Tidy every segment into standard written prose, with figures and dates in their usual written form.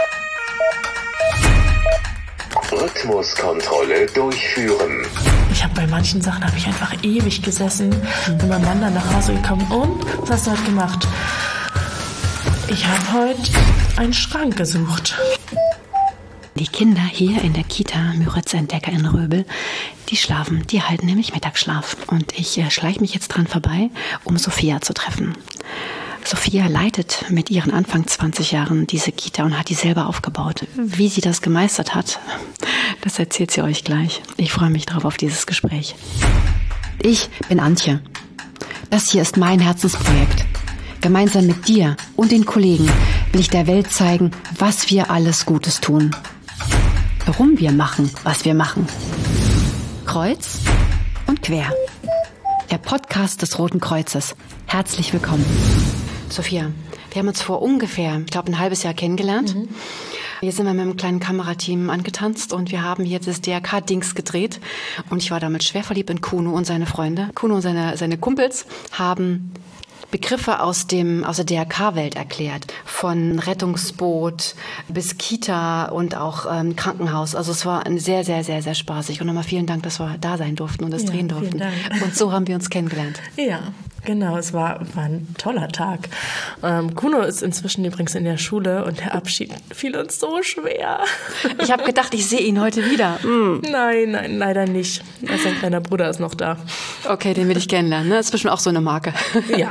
Rhythmuskontrolle durchführen. Ich habe bei manchen Sachen einfach ewig gesessen. Bin mein Mann dann nach Hause gekommen. Und, was hast du heute gemacht? Ich habe heute einen Schrank gesucht. Die Kinder hier in der Kita Müritz-Entdecker in Röbel, die schlafen, die halten nämlich Mittagsschlaf. Und ich schleiche mich jetzt dran vorbei, um Sophia zu treffen. Sophia leitet mit ihren Anfang 20 Jahren diese Kita und hat die selber aufgebaut. Wie sie das gemeistert hat, das erzählt sie euch gleich. Ich freue mich drauf auf dieses Gespräch. Ich bin Antje. Das hier ist mein Herzensprojekt. Gemeinsam mit dir und den Kollegen will ich der Welt zeigen, was wir alles Gutes tun. Warum wir machen, was wir machen. Kreuz und quer. Der Podcast des Roten Kreuzes. Herzlich willkommen. Sophia, wir haben uns vor ungefähr, ich glaube, ein halbes Jahr kennengelernt. Hier sind wir mit einem kleinen Kamerateam angetanzt und wir haben hier das DRK-Dings gedreht. Und ich war damit schwer verliebt in Kuno und seine Freunde. Kuno und seine Kumpels haben Begriffe aus der DRK-Welt erklärt. Von Rettungsboot bis Kita und auch Krankenhaus. Also es war sehr, sehr, sehr, sehr spaßig. Und nochmal vielen Dank, dass wir da sein durften und das drehen durften. Und so haben wir uns kennengelernt. Ja, genau. Es war ein toller Tag. Kuno ist inzwischen übrigens in der Schule und der Abschied fiel uns so schwer. Ich habe gedacht, ich sehe ihn heute wieder. Nein, leider nicht. Sein kleiner Bruder ist noch da. Okay, den will ich kennenlernen. Ne? Das ist bestimmt auch so eine Marke. Ja.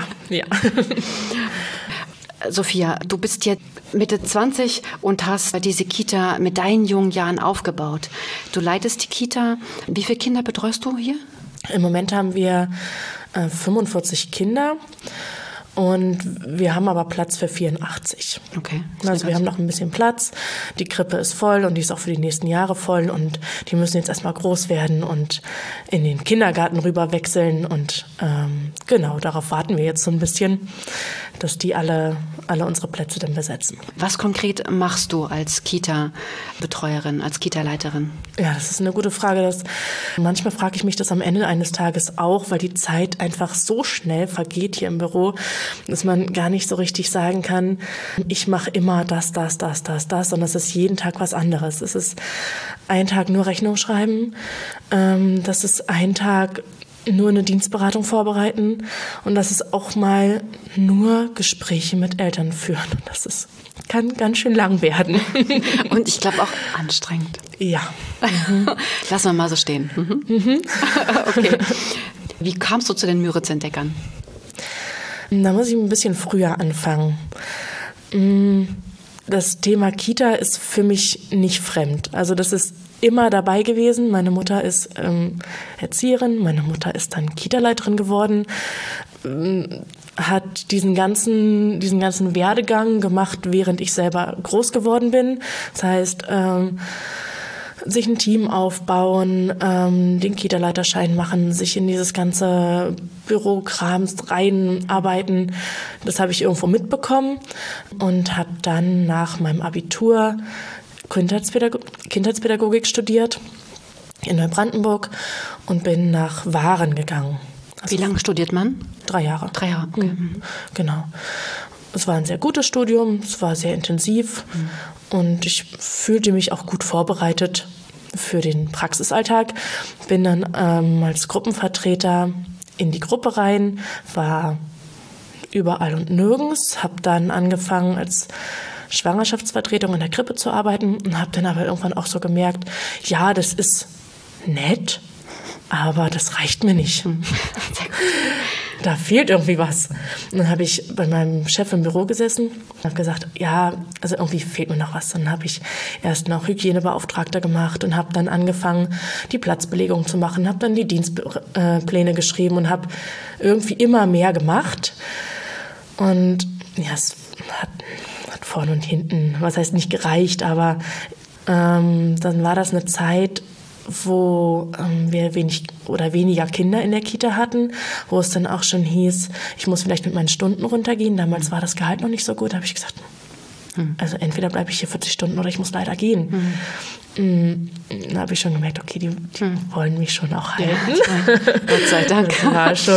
Sophia, du bist jetzt Mitte 20 und hast diese Kita mit deinen jungen Jahren aufgebaut. Du leitest die Kita. Wie viele Kinder betreust du hier? Im Moment haben wir 45 Kinder. Und wir haben aber Platz für 84. Okay. Also wir haben noch ein bisschen Platz. Die Krippe ist voll und die ist auch für die nächsten Jahre voll. Und die müssen jetzt erstmal groß werden und in den Kindergarten rüber wechseln. Und genau, darauf warten wir jetzt so ein bisschen, dass die alle unsere Plätze dann besetzen. Was konkret machst du als Kita-Betreuerin, als Kita-Leiterin? Ja, das ist eine gute Frage. Manchmal frage ich mich das am Ende eines Tages auch, weil die Zeit einfach so schnell vergeht hier im Büro, dass man gar nicht so richtig sagen kann, ich mache immer das, sondern es ist jeden Tag was anderes. Es ist ein Tag nur Rechnung schreiben, das ist ein Tag nur eine Dienstberatung vorbereiten und das ist auch mal nur Gespräche mit Eltern führen. Das kann ganz schön lang werden. Und ich glaube auch anstrengend. Ja. Lassen wir mal so stehen. Okay. Wie kamst du zu den Müritz-Entdeckern? Da muss ich ein bisschen früher anfangen. Das Thema Kita ist für mich nicht fremd. Also das ist immer dabei gewesen. Meine Mutter ist Erzieherin, meine Mutter ist dann Kita-Leiterin geworden, hat diesen ganzen Werdegang gemacht, während ich selber groß geworden bin. Das heißt, sich ein Team aufbauen, den Kita-Leiterschein machen, sich in dieses ganze Bürokrams reinarbeiten. Das habe ich irgendwo mitbekommen und habe dann nach meinem Abitur Kindheitspädagogik studiert in Neubrandenburg und bin nach Waren gegangen. Wie lange studiert man? 3 Jahre. 3 Jahre, okay. Genau. Es war ein sehr gutes Studium, es war sehr intensiv und ich fühlte mich auch gut vorbereitet für den Praxisalltag. Bin dann als Gruppenvertreter in die Gruppe rein, war überall und nirgends, habe dann angefangen als Schwangerschaftsvertretung in der Krippe zu arbeiten und habe dann aber irgendwann auch so gemerkt, ja, das ist nett, aber das reicht mir nicht. Da fehlt irgendwie was. Und dann habe ich bei meinem Chef im Büro gesessen und habe gesagt, ja, also irgendwie fehlt mir noch was. Dann habe ich erst noch Hygienebeauftragter gemacht und habe dann angefangen, die Platzbelegung zu machen, habe dann die Dienstpläne geschrieben und habe irgendwie immer mehr gemacht. Und ja, es hat vorne und hinten, was heißt nicht gereicht, aber dann war das eine Zeit, wo wir weniger Kinder in der Kita hatten, wo es dann auch schon hieß, ich muss vielleicht mit meinen Stunden runtergehen. Damals war das Gehalt noch nicht so gut. Da habe ich gesagt, also entweder bleibe ich hier 40 Stunden oder ich muss leider gehen. Da habe ich schon gemerkt, okay, die wollen mich schon auch halten. Ja, Gott sei Dank. Das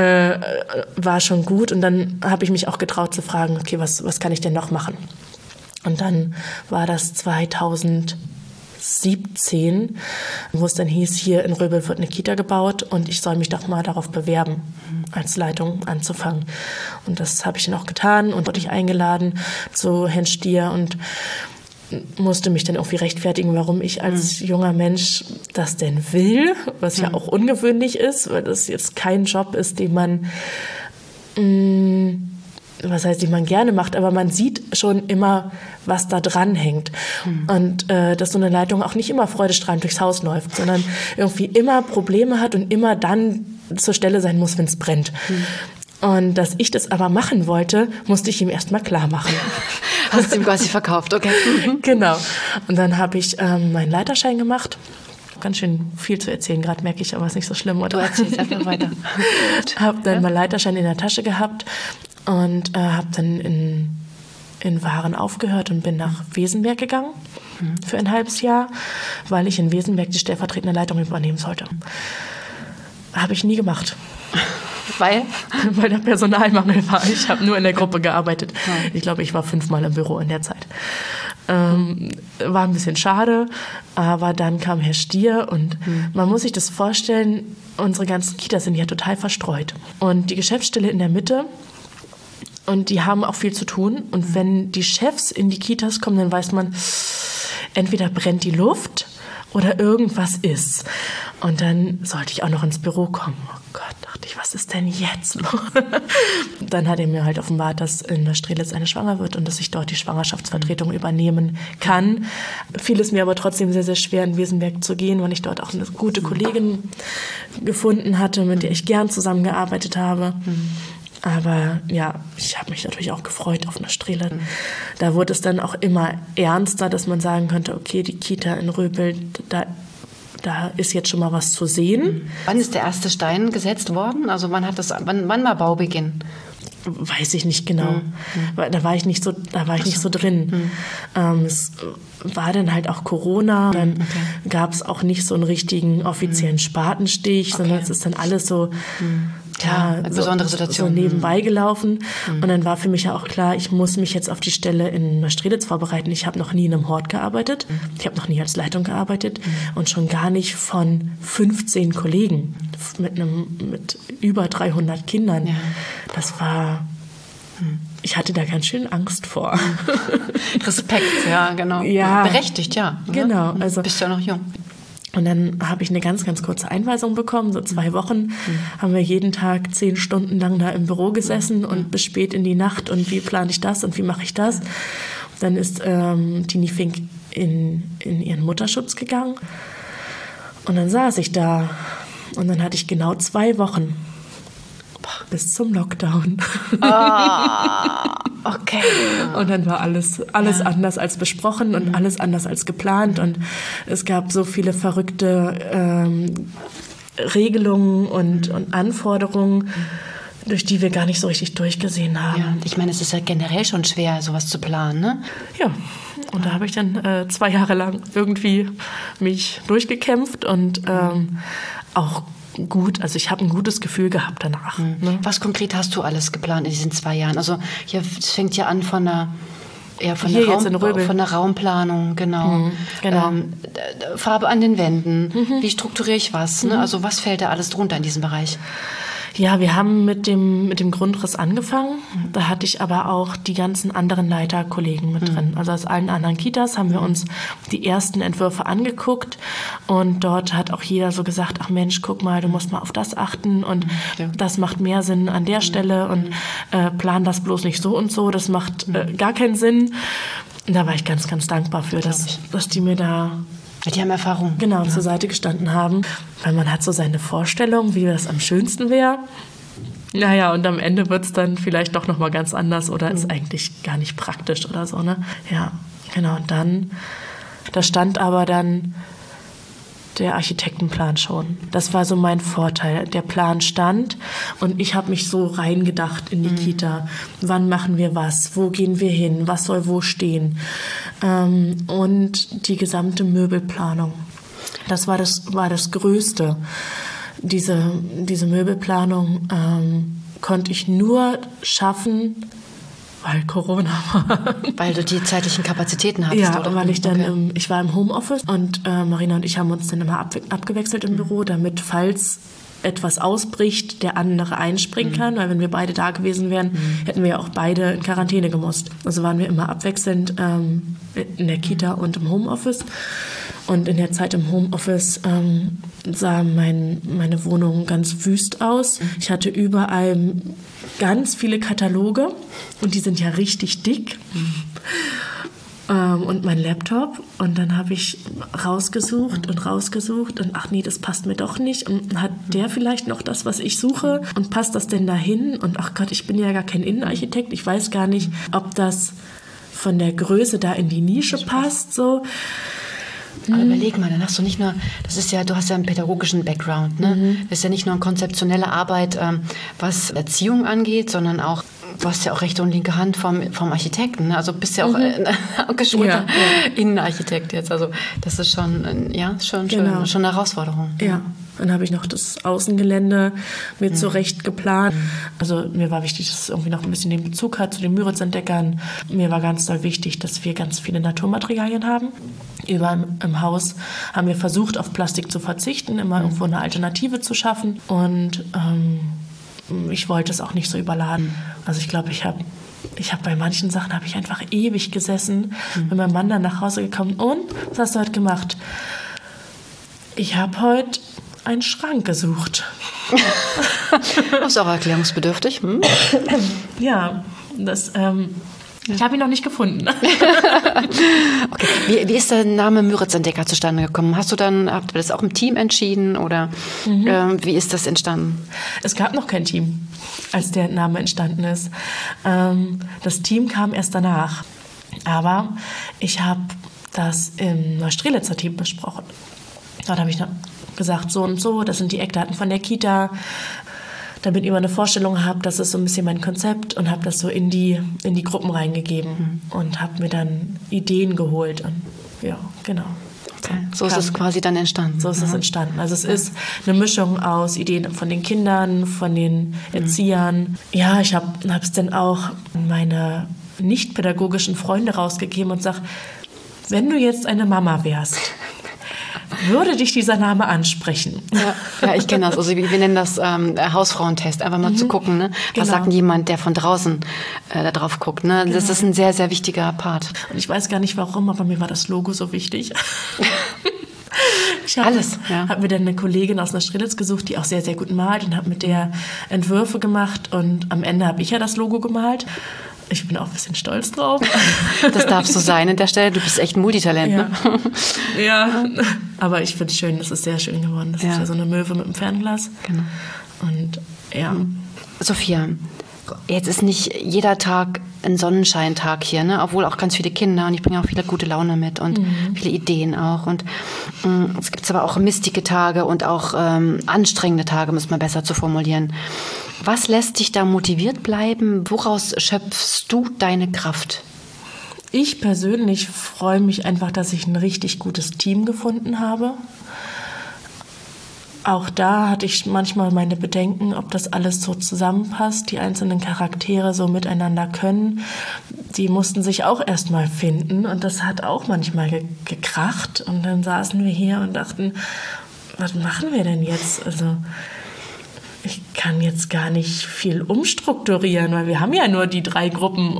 war schon gut. Und dann habe ich mich auch getraut zu fragen, okay, was kann ich denn noch machen? Und dann war das 2017, wo es dann hieß, hier in Röbel wird eine Kita gebaut und ich soll mich doch mal darauf bewerben, als Leitung anzufangen. Und das habe ich dann auch getan und wurde ich eingeladen zu Herrn Stier und musste mich dann irgendwie rechtfertigen, warum ich als junger Mensch das denn will, was ja auch ungewöhnlich ist, weil das jetzt kein Job ist, den man den man gerne macht, aber man sieht schon immer, was da dran hängt. Und dass so eine Leitung auch nicht immer freudestrahlend durchs Haus läuft, sondern irgendwie immer Probleme hat und immer dann zur Stelle sein muss, wenn es brennt. Und dass ich das aber machen wollte, musste ich ihm erst mal klar machen. Hast du ihm quasi verkauft, okay. Genau. Und dann habe ich meinen Leiterschein gemacht. Ganz schön viel zu erzählen, gerade merke ich, aber ist nicht so schlimm, oder? Du erzählst einfach weiter. Habe dann meinen Leiterschein in der Tasche gehabt und habe dann in Waren aufgehört und bin nach Wesenberg gegangen für ein halbes Jahr, weil ich in Wesenberg die stellvertretende Leitung übernehmen sollte. Habe ich nie gemacht. Weil? Weil der Personalmangel war. Ich habe nur in der Gruppe gearbeitet. Ich glaube, ich war 5-mal im Büro in der Zeit. War ein bisschen schade, aber dann kam Herr Stier und man muss sich das vorstellen, unsere ganzen Kitas sind ja total verstreut. Und die Geschäftsstelle in der Mitte, und die haben auch viel zu tun. Und wenn die Chefs in die Kitas kommen, dann weiß man, entweder brennt die Luft oder irgendwas ist. Und dann sollte ich auch noch ins Büro kommen. Oh Gott, dachte ich, was ist denn jetzt los? Dann hat er mir halt offenbart, dass in der Strelitz eine schwanger wird und dass ich dort die Schwangerschaftsvertretung übernehmen kann. Fiel es mir aber trotzdem sehr, sehr schwer, in Wesenberg zu gehen, weil ich dort auch eine gute Kollegin gefunden hatte, mit der ich gern zusammengearbeitet habe. Aber ja, ich habe mich natürlich auch gefreut auf eine Strelitz. Da wurde es dann auch immer ernster, dass man sagen könnte, okay, die Kita in Röbel, da ist jetzt schon mal was zu sehen. Wann ist der erste Stein gesetzt worden? Also wann war Baubeginn? Weiß ich nicht genau. Da war ich nicht so drin. Es war dann halt auch Corona. Dann gab es auch nicht so einen richtigen offiziellen Spatenstich, sondern es ist dann alles so eine besondere Situation. So nebenbei gelaufen. Und dann war für mich ja auch klar, ich muss mich jetzt auf die Stelle in Neustrelitz vorbereiten. Ich habe noch nie in einem Hort gearbeitet. Ich habe noch nie als Leitung gearbeitet. Und schon gar nicht von 15 Kollegen mit über 300 Kindern. Ja. Das war... Ich hatte da ganz schön Angst vor. Respekt, ja, genau. Ja. Berechtigt, ja. Genau. Also, bist ja noch jung. Und dann habe ich eine ganz, ganz kurze Einweisung bekommen. So 2 Wochen haben wir jeden Tag 10 Stunden lang da im Büro gesessen und bis spät in die Nacht. Und wie plane ich das und wie mache ich das? Dann ist Tini Fink in ihren Mutterschutz gegangen. Und dann saß ich da. Und dann hatte ich genau 2 Wochen. Bis zum Lockdown. Okay. Und dann war alles anders als besprochen und alles anders als geplant. Und es gab so viele verrückte Regelungen und Anforderungen, durch die wir gar nicht so richtig durchgesehen haben. Ja, ich meine, es ist ja generell schon schwer, sowas zu planen, ne? Ja, und da habe ich dann 2 Jahre lang irgendwie mich durchgekämpft und auch gut, also ich habe ein gutes Gefühl gehabt danach. Ne? Was konkret hast du alles geplant in diesen 2 Jahren? Also es fängt ja an von der Raumplanung, genau. Farbe an den Wänden, wie strukturiere ich was? Ne? Also was fällt da alles drunter in diesem Bereich? Ja, wir haben mit dem Grundriss angefangen. Da hatte ich aber auch die ganzen anderen Leiterkollegen mit drin. Also aus allen anderen Kitas haben wir uns die ersten Entwürfe angeguckt. Und dort hat auch jeder so gesagt, ach Mensch, guck mal, du musst mal auf das achten. Und das macht mehr Sinn an der Stelle. Und plan das bloß nicht so und so. Das macht gar keinen Sinn. Und da war ich ganz, ganz dankbar für, dass die mir da... Die haben Erfahrung. Genau, zur Seite gestanden haben. Weil man hat so seine Vorstellung, wie das am schönsten wäre. Naja, und am Ende wird es dann vielleicht doch nochmal ganz anders oder ist eigentlich gar nicht praktisch oder so, ne? Ja, genau. Und dann, da stand aber dann der Architektenplan schon. Das war so mein Vorteil. Der Plan stand und ich habe mich so reingedacht in die Kita. Wann machen wir was? Wo gehen wir hin? Was soll wo stehen? Und die gesamte Möbelplanung. Das war das Größte. Diese Möbelplanung konnte ich nur schaffen, Weil Corona war. Weil du die zeitlichen Kapazitäten hattest, Ja, oder? weil ich dann, ich war im Homeoffice und Marina und ich haben uns dann immer abgewechselt im Büro, damit, falls etwas ausbricht, der andere einspringen kann, weil wenn wir beide da gewesen wären, hätten wir ja auch beide in Quarantäne gemusst. Also waren wir immer abwechselnd in der Kita und im Homeoffice. Und in der Zeit im Homeoffice sah meine Wohnung ganz wüst aus. Ich hatte überall ganz viele Kataloge und die sind ja richtig dick. Und mein Laptop. Und dann habe ich rausgesucht und ach nee, das passt mir doch nicht. Und hat der vielleicht noch das, was ich suche? Und passt das denn dahin? Und ach Gott, ich bin ja gar kein Innenarchitekt. Ich weiß gar nicht, ob das von der Größe da in die Nische passt. So. Aber überleg mal, dann hast du nicht nur, du hast ja einen pädagogischen Background, ne? Das ist ja nicht nur eine konzeptionelle Arbeit, was Erziehung angeht, sondern auch, du hast ja auch rechte und linke Hand vom Architekten, ne? Also bist ja auch geschulter Innenarchitekt jetzt. Also das ist schon, schon eine Herausforderung. Ja. Dann habe ich noch das Außengelände mir zurecht geplant. Also mir war wichtig, dass es irgendwie noch ein bisschen den Bezug hat zu den Müritz-Entdeckern. Mir war ganz doll wichtig, dass wir ganz viele Naturmaterialien haben. Überall im Haus haben wir versucht, auf Plastik zu verzichten, immer irgendwo eine Alternative zu schaffen. Und ich wollte es auch nicht so überladen. Also ich glaube, ich habe bei manchen Sachen habe ich einfach ewig gesessen. Wenn mein Mann dann nach Hause gekommen, und was hast du heute gemacht? Ich habe heute einen Schrank gesucht. Das ist auch erklärungsbedürftig. Ja, ich habe ihn noch nicht gefunden. Okay. Wie ist der Name Müritz-Entdecker zustande gekommen? Habt ihr das auch im Team entschieden oder wie ist das entstanden? Es gab noch kein Team, als der Name entstanden ist. Das Team kam erst danach. Aber ich habe das im Neustrelitzer Team besprochen. Dort habe ich dann gesagt, so und so, das sind die Eckdaten von der Kita, damit ihr mal eine Vorstellung habt, das ist so ein bisschen mein Konzept, und habe das so in die Gruppen reingegeben und habe mir dann Ideen geholt. Und ja, genau. Okay. So ist es quasi dann entstanden. So ist es entstanden. Also es ist eine Mischung aus Ideen von den Kindern, von den Erziehern. Ja, ich habe es dann auch an meine nicht-pädagogischen Freunde rausgegeben und sage, wenn du jetzt eine Mama wärst, würde dich dieser Name ansprechen? Ja, ich kenne das. Also wir nennen das Hausfrauentest. Einfach mal zu gucken, ne? Was sagt denn jemand, der von draußen da drauf guckt. Ne? Das ist ein sehr, sehr wichtiger Part. Und ich weiß gar nicht warum, aber mir war das Logo so wichtig. Ich habe mir dann eine Kollegin aus Neustrelitz gesucht, die auch sehr, sehr gut malt, und habe mit der Entwürfe gemacht. Und am Ende habe ich ja das Logo gemalt. Ich bin auch ein bisschen stolz drauf. Das darfst du sein an der Stelle. Du bist echt ein Multitalent. Ja, ne? Ja. Aber ich finde es schön, das ist sehr schön geworden. Das ist ja so eine Möwe mit einem Fernglas. Genau. Und ja. Sophia, jetzt ist nicht jeder Tag ein Sonnenscheintag hier, ne? Obwohl auch ganz viele Kinder, und ich bringe auch viele gute Laune mit und viele Ideen auch. Und es gibt aber auch mistige Tage und auch anstrengende Tage, muss man besser zu formulieren. Was lässt dich da motiviert bleiben? Woraus schöpfst du deine Kraft? Ich persönlich freue mich einfach, dass ich ein richtig gutes Team gefunden habe. Auch da hatte ich manchmal meine Bedenken, ob das alles so zusammenpasst, die einzelnen Charaktere so miteinander können. Die mussten sich auch erstmal finden, und das hat auch manchmal gekracht. Und dann saßen wir hier und dachten, was machen wir denn jetzt? Also ich kann jetzt gar nicht viel umstrukturieren, weil wir haben ja nur die 3 Gruppen.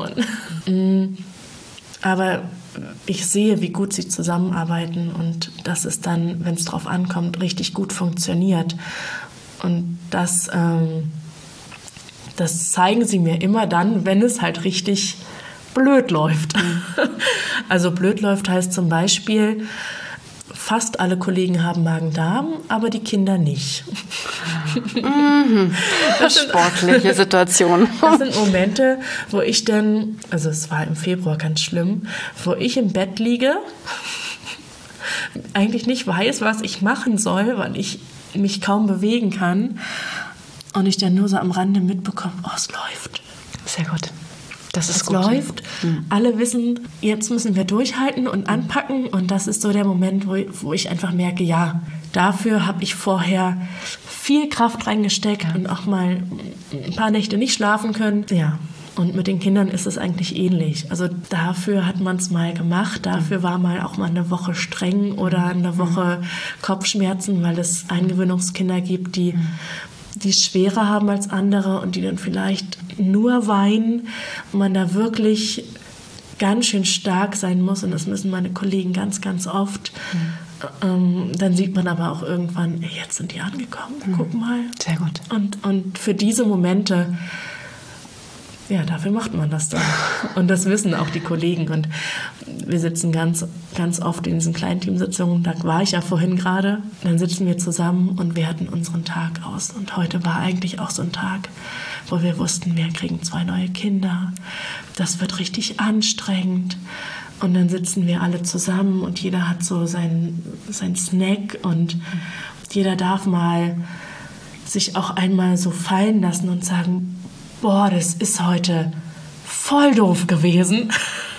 Aber ich sehe, wie gut sie zusammenarbeiten, und dass es dann, wenn es drauf ankommt, richtig gut funktioniert. Und das zeigen sie mir immer dann, wenn es halt richtig blöd läuft. Also blöd läuft heißt zum Beispiel, fast alle Kollegen haben Magen-Darm, aber die Kinder nicht. Sportliche Situation. Das sind Momente, wo ich dann, also es war im Februar ganz schlimm, wo ich im Bett liege, eigentlich nicht weiß, was ich machen soll, weil ich mich kaum bewegen kann, und ich dann nur so am Rande mitbekomme, oh, es läuft. Sehr gut. Das ist es gut. Läuft. Alle wissen, jetzt müssen wir durchhalten und anpacken, und das ist so der Moment, wo ich einfach merke, ja, dafür habe ich vorher viel Kraft reingesteckt und auch mal ein paar Nächte nicht schlafen können. Ja, Und mit den Kindern ist es eigentlich ähnlich. Also dafür hat man es mal gemacht, dafür war mal auch mal eine Woche streng oder eine Woche Kopfschmerzen, weil es Eingewöhnungskinder gibt, die es schwerer haben als andere und die dann vielleicht nur weinen und man da wirklich ganz schön stark sein muss. Und das müssen meine Kollegen ganz, ganz oft. Dann sieht man aber auch irgendwann, jetzt sind die angekommen, guck mal. Sehr gut. Und für diese Momente, ja, dafür macht man das dann. Und das wissen auch die Kollegen. Und wir sitzen ganz, ganz oft in diesen kleinen Teamsitzungen. Da war ich ja vorhin gerade. Dann sitzen wir zusammen und werten unseren Tag aus. Und heute war eigentlich auch so ein Tag, wo wir wussten, wir kriegen 2 neue Kinder. Das wird richtig anstrengend. Und dann sitzen wir alle zusammen und jeder hat so sein Snack und jeder darf mal sich auch einmal so fallen lassen und sagen, boah, das ist heute voll doof gewesen.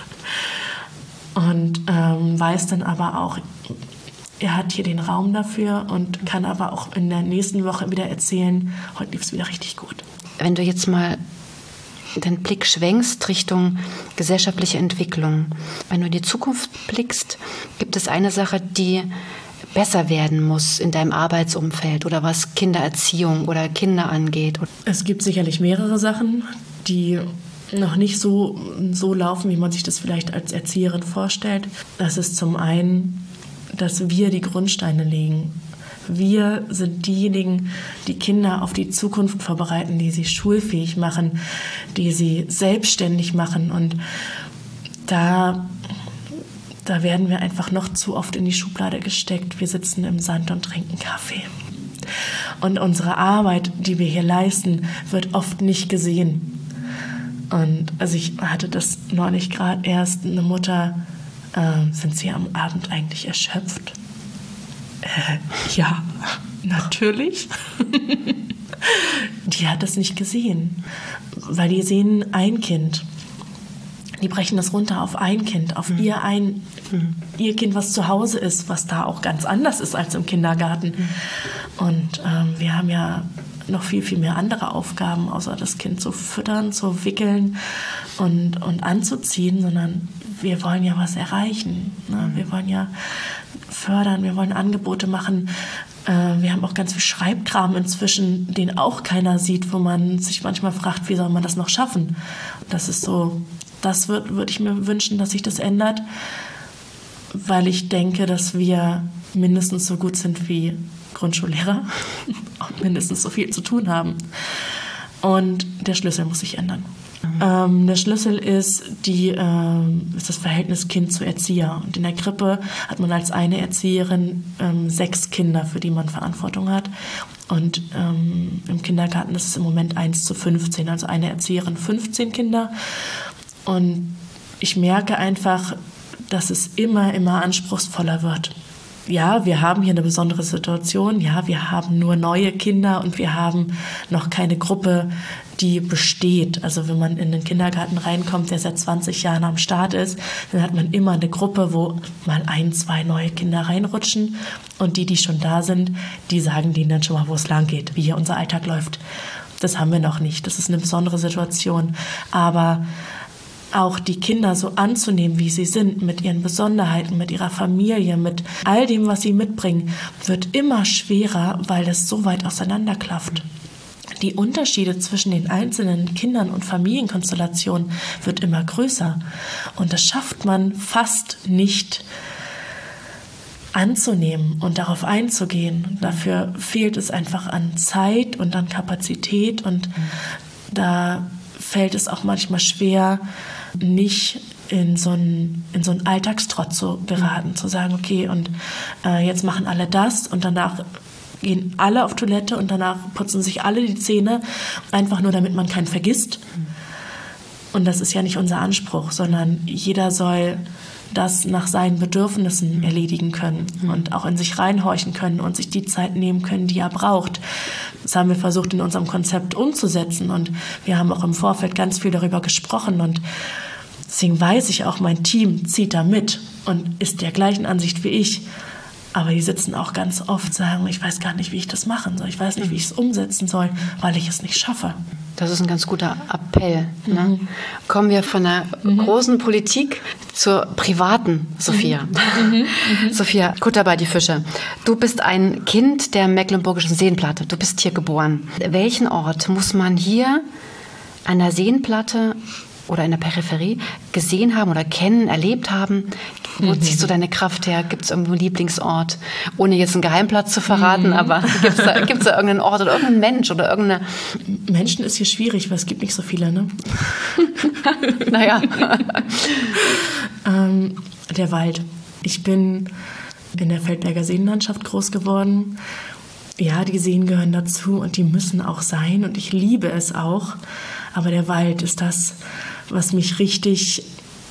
Und weiß dann aber auch, er hat hier den Raum dafür und kann aber auch in der nächsten Woche wieder erzählen, heute lief es wieder richtig gut. Wenn du jetzt mal den Blick schwenkst Richtung gesellschaftliche Entwicklung, wenn du in die Zukunft blickst, gibt es eine Sache, die besser werden muss in deinem Arbeitsumfeld oder was Kindererziehung oder Kinder angeht? Es gibt sicherlich mehrere Sachen, die noch nicht so laufen, wie man sich das vielleicht als Erzieherin vorstellt. Das ist zum einen, dass wir die Grundsteine legen. Wir sind diejenigen, die Kinder auf die Zukunft vorbereiten, die sie schulfähig machen, die sie selbstständig machen. Und da werden wir einfach noch zu oft in die Schublade gesteckt. Wir sitzen im Sand und trinken Kaffee. Und unsere Arbeit, die wir hier leisten, wird oft nicht gesehen. Und also ich hatte das neulich gerade erst, eine Mutter, sind Sie am Abend eigentlich erschöpft? Ja, natürlich. Die hat das nicht gesehen, weil die sehen ein Kind. Die brechen das runter auf ein Kind, auf ihr Kind, was zu Hause ist, was da auch ganz anders ist als im Kindergarten. Und wir haben ja noch viel, viel mehr andere Aufgaben, außer das Kind zu füttern, zu wickeln und anzuziehen, sondern wir wollen ja was erreichen. Ne? Wir wollen ja fördern, wir wollen Angebote machen. Wir haben auch ganz viel Schreibkram inzwischen, den auch keiner sieht, wo man sich manchmal fragt, wie soll man das noch schaffen? Das ist so, das würde ich mir wünschen, dass sich das ändert, weil ich denke, dass wir mindestens so gut sind wie Grundschullehrer und mindestens so viel zu tun haben. Und der Schlüssel muss sich ändern. Der Schlüssel ist das Verhältnis Kind zu Erzieher. Und in der Krippe hat man als eine Erzieherin 6 Kinder, für die man Verantwortung hat. Und im Kindergarten ist es im Moment 1:15, also eine Erzieherin 15 Kinder. Und ich merke einfach, dass es immer anspruchsvoller wird. Ja, wir haben hier eine besondere Situation. Ja, wir haben nur neue Kinder und wir haben noch keine Gruppe, die besteht. Also wenn man in den Kindergarten reinkommt, der seit 20 Jahren am Start ist, dann hat man immer eine Gruppe, wo mal 1, 2 neue Kinder reinrutschen. Und die schon da sind, die sagen denen dann schon mal, wo es lang geht, wie hier unser Alltag läuft. Das haben wir noch nicht. Das ist eine besondere Situation. Aber auch die Kinder so anzunehmen, wie sie sind, mit ihren Besonderheiten, mit ihrer Familie, mit all dem, was sie mitbringen, wird immer schwerer, weil es so weit auseinanderklafft. Die Unterschiede zwischen den einzelnen Kindern und Familienkonstellationen wird immer größer. Und das schafft man fast nicht anzunehmen und darauf einzugehen. Dafür fehlt es einfach an Zeit und an Kapazität. Und da fällt es auch manchmal schwer, nicht in so einen Alltagstrott zu geraten, zu sagen, okay, und jetzt machen alle das und danach gehen alle auf Toilette und danach putzen sich alle die Zähne, einfach nur, damit man keinen vergisst. Und das ist ja nicht unser Anspruch, sondern jeder soll das nach seinen Bedürfnissen erledigen können und auch in sich reinhorchen können und sich die Zeit nehmen können, die er braucht. Das haben wir versucht, in unserem Konzept umzusetzen und wir haben auch im Vorfeld ganz viel darüber gesprochen und deswegen weiß ich auch, mein Team zieht da mit und ist der gleichen Ansicht wie ich. Aber die sitzen auch ganz oft, sagen, ich weiß gar nicht, wie ich das machen soll. Ich weiß nicht, wie ich es umsetzen soll, weil ich es nicht schaffe. Das ist ein ganz guter Appell. Ne? Kommen wir von der großen Politik zur privaten, Sophia. Sophia, Kutter bei die Fische. Du bist ein Kind der Mecklenburgischen Seenplatte. Du bist hier geboren. Welchen Ort muss man hier an der Seenplatte oder in der Peripherie gesehen haben oder kennen, erlebt haben? Wo ziehst du deine Kraft her? Gibt es irgendwo einen Lieblingsort? Ohne jetzt einen Geheimplatz zu verraten, aber gibt es da irgendeinen Ort oder irgendeinen Mensch oder irgendeine... Menschen ist hier schwierig, weil es gibt nicht so viele, ne? Naja. Der Wald. Ich bin in der Feldberger Seenlandschaft groß geworden. Ja, die Seen gehören dazu und die müssen auch sein und ich liebe es auch. Aber der Wald ist das, was mich richtig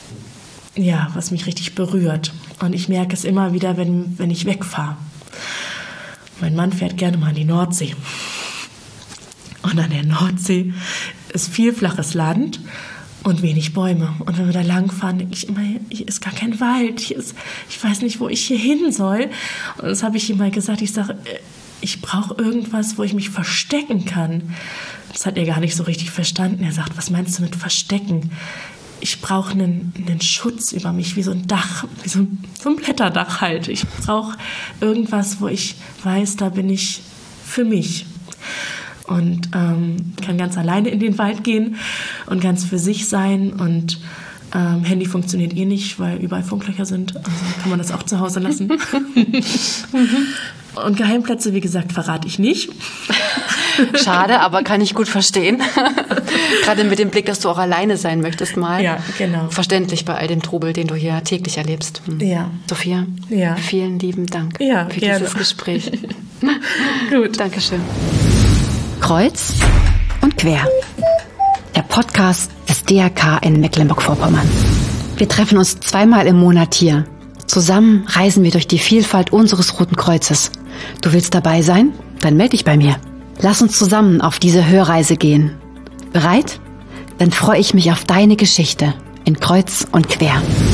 berührt. Und ich merke es immer wieder, wenn ich wegfahre. Mein Mann fährt gerne mal an die Nordsee. Und an der Nordsee ist viel flaches Land und wenig Bäume. Und wenn wir da langfahren, denke ich immer, hier ist gar kein Wald. Ich weiß nicht, wo ich hier hin soll. Und das habe ich ihm mal gesagt. Ich sage, ich brauche irgendwas, wo ich mich verstecken kann. Das hat er gar nicht so richtig verstanden. Er sagt, was meinst du mit verstecken? Ich brauche einen Schutz über mich, wie so ein Dach, wie so ein Blätterdach halt. Ich brauche irgendwas, wo ich weiß, da bin ich für mich. Und kann ganz alleine in den Wald gehen und ganz für sich sein. Und Handy funktioniert eh nicht, weil überall Funklöcher sind. Also kann man das auch zu Hause lassen. Und Geheimplätze, wie gesagt, verrate ich nicht. Schade, aber kann ich gut verstehen. Gerade mit dem Blick, dass du auch alleine sein möchtest mal. Ja, genau. Verständlich bei all dem Trubel, den du hier täglich erlebst. Ja. Sophia, vielen lieben Dank für dieses Gespräch. Gut. Dankeschön. Kreuz und quer. Der Podcast des DRK in Mecklenburg-Vorpommern. Wir treffen uns 2-mal im Monat hier. Zusammen reisen wir durch die Vielfalt unseres Roten Kreuzes. Du willst dabei sein? Dann melde dich bei mir. Lass uns zusammen auf diese Hörreise gehen. Bereit? Dann freue ich mich auf deine Geschichte in Kreuz und Quer.